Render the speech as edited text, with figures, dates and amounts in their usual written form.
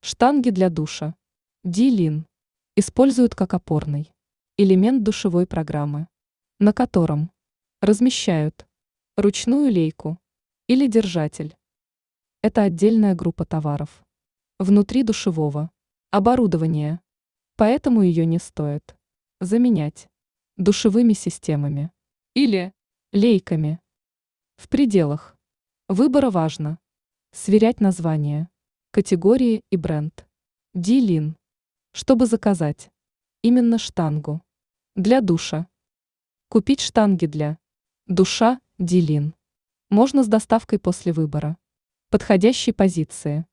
Штанги для душа. D-Lin используют как опорный элемент душевой программы, на котором размещают ручную лейку или держатель. Это отдельная группа товаров внутри душевого оборудования, поэтому ее не стоит заменять душевыми системами или лейками. В пределах выбора важно сверять название, категории и бренд D-Lin, чтобы заказать именно штангу для душа. Купить штанги для душа D-Lin можно с доставкой после выбора подходящей позиции.